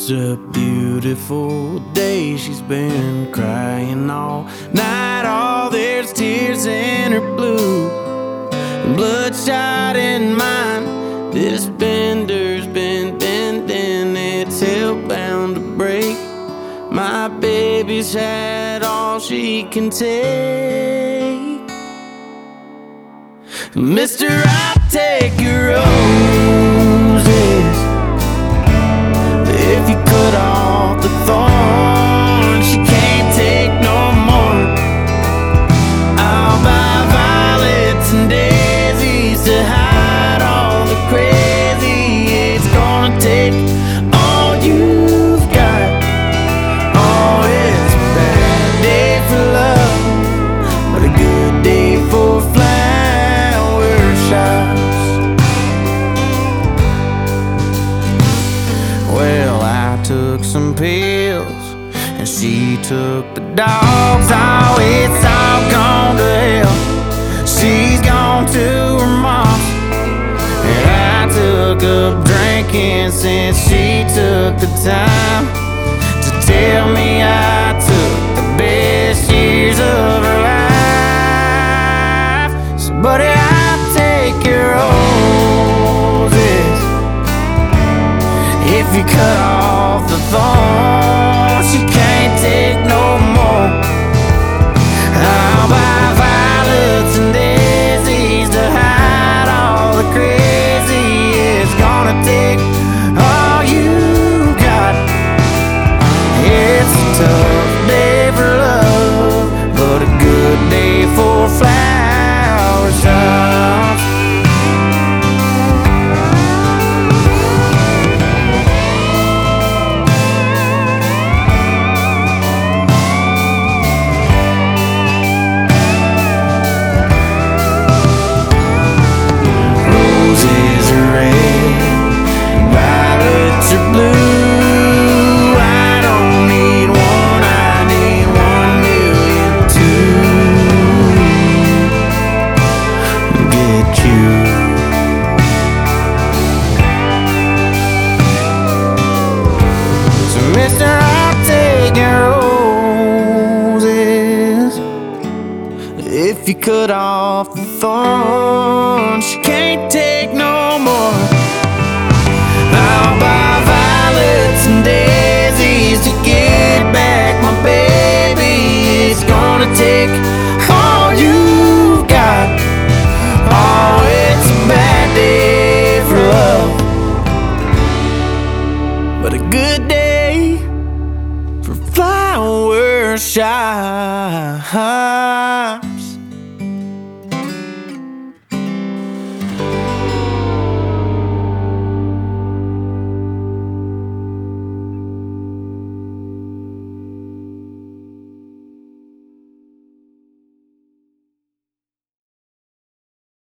It's a beautiful day. She's been crying all night. All there's tears in her blue, bloodshot in mine. This bender's been bending, it's hell-bound to break. My baby's had all she can take. Mister, I'll take your roses if you cut off the thorn. She can't take no more. I'll buy violets and daisies to hide all the crazy. It's gonna take all you've got. Oh, it's a bad day for love, but a good day for flower shops. Well, I took some pills and she took the dogs. Oh, it's all gone to hell. She's gone to her mom's, and I took up drinking since she took the time to tell me I took the best years of her life. So, buddy, I'll take your roses if you cut off the thorn. She can't take no more. I'll buy violets and daisies to hide all the crazy. It's gonna take all you got. It's a tough day for love, but a good day for flower shops. Roses are red, violets are blue. I don't need one, I need 1,000,000 to get you. So, mister, I'll take your roses if you cut off the thorn. She can't take no more. I'll buy violets and daisies to get back my baby. It's gonna take all you've got. Oh, it's a bad day for love, but a good day for flower shops.